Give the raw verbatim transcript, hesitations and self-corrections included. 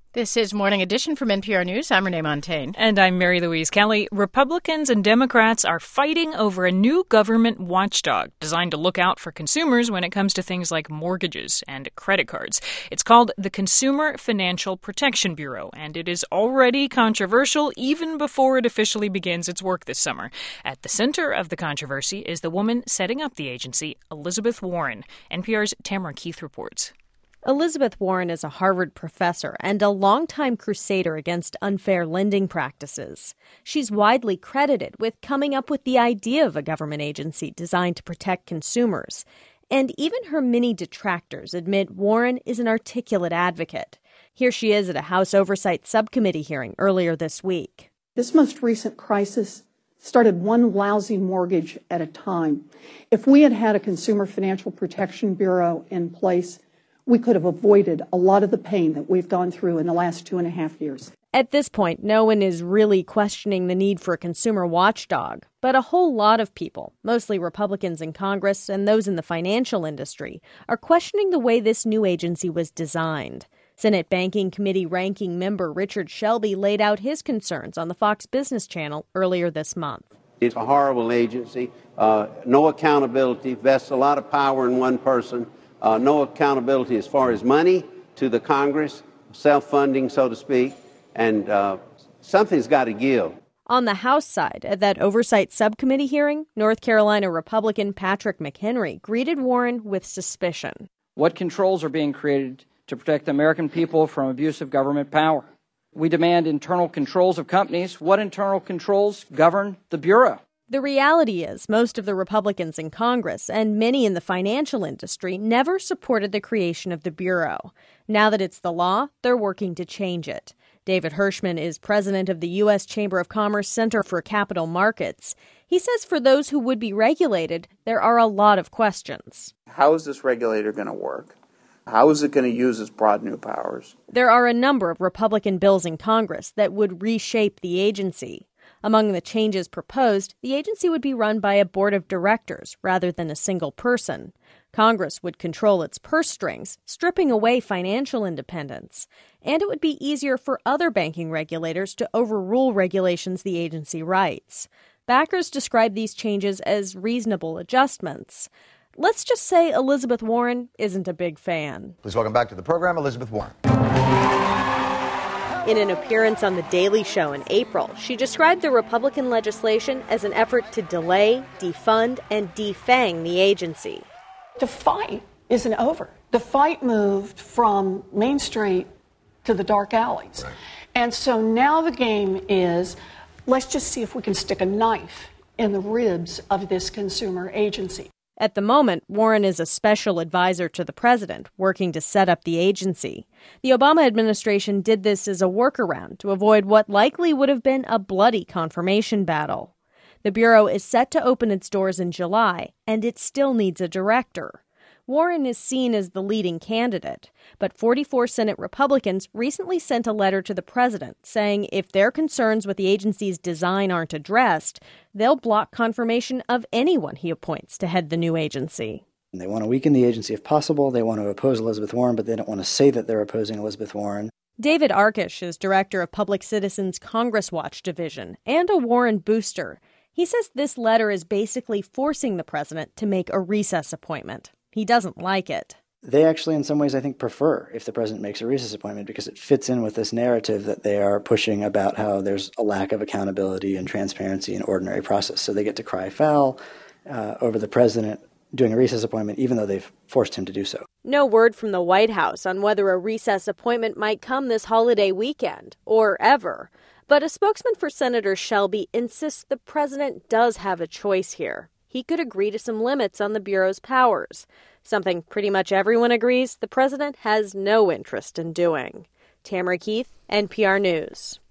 This is Morning Edition from N P R News. I'm Renee Montaigne. And I'm Mary Louise Kelly. Republicans and Democrats are fighting over a new government watchdog designed to look out for consumers when it comes to things like mortgages and credit cards. It's called the Consumer Financial Protection Bureau, and it is already controversial even before it officially begins its work this summer. At the center of the controversy is the woman setting up the agency, Elizabeth Warren. N P R's Tamara Keith reports. Elizabeth Warren is a Harvard professor and a longtime crusader against unfair lending practices. She's widely credited with coming up with the idea of a government agency designed to protect consumers. And even her many detractors admit Warren is an articulate advocate. Here she is at a House Oversight Subcommittee hearing earlier this week. This most recent crisis started one lousy mortgage at a time. If we had had a Consumer Financial Protection Bureau in place, we could have avoided a lot of the pain that we've gone through in the last two and a half years. At this point, no one is really questioning the need for a consumer watchdog, but a whole lot of people, mostly Republicans in Congress and those in the financial industry, are questioning the way this new agency was designed. Senate Banking Committee ranking member Richard Shelby laid out his concerns on the Fox Business Channel earlier this month. It's a horrible agency, uh, no accountability, vests a lot of power in one person. Uh, no accountability as far as money to the Congress, self-funding, so to speak, and uh, something's got to give. On the House side, at that Oversight Subcommittee hearing, North Carolina Republican Patrick McHenry greeted Warren with suspicion. What controls are being created to protect the American people from abuse of government power? We demand internal controls of companies. What internal controls govern the Bureau? The reality is most of the Republicans in Congress and many in the financial industry never supported the creation of the Bureau. Now that it's the law, they're working to change it. David Hirschman is president of the U S Chamber of Commerce Center for Capital Markets. He says for those who would be regulated, there are a lot of questions. How is this regulator going to work? How is it going to use its broad new powers? There are a number of Republican bills in Congress that would reshape the agency. Among the changes proposed, the agency would be run by a board of directors rather than a single person. Congress would control its purse strings, stripping away financial independence. And it would be easier for other banking regulators to overrule regulations the agency writes. Backers describe these changes as reasonable adjustments. Let's just say Elizabeth Warren isn't a big fan. Please welcome back to the program, Elizabeth Warren. In an appearance on The Daily Show in April, she described the Republican legislation as an effort to delay, defund, and defang the agency. The fight isn't over. The fight moved from Main Street to the dark alleys. Right. And so now the game is, let's just see if we can stick a knife in the ribs of this consumer agency. At the moment, Warren is a special advisor to the president, working to set up the agency. The Obama administration did this as a workaround to avoid what likely would have been a bloody confirmation battle. The Bureau is set to open its doors in July, and it still needs a director. Warren is seen as the leading candidate, but forty-four Senate Republicans recently sent a letter to the president saying if their concerns with the agency's design aren't addressed, they'll block confirmation of anyone he appoints to head the new agency. They want to weaken the agency if possible. They want to oppose Elizabeth Warren, but they don't want to say that they're opposing Elizabeth Warren. David Arkish is director of Public Citizens Congress Watch Division and a Warren booster. He says this letter is basically forcing the president to make a recess appointment. He doesn't like it. They actually, in some ways, I think, prefer if the president makes a recess appointment because it fits in with this narrative that they are pushing about how there's a lack of accountability and transparency in ordinary process. So they get to cry foul uh, over the president doing a recess appointment, even though they've forced him to do so. No word from the White House on whether a recess appointment might come this holiday weekend, or ever. But a spokesman for Senator Shelby insists the president does have a choice here. He could agree to some limits on the Bureau's powers, something pretty much everyone agrees the president has no interest in doing. Tamara Keith, N P R News.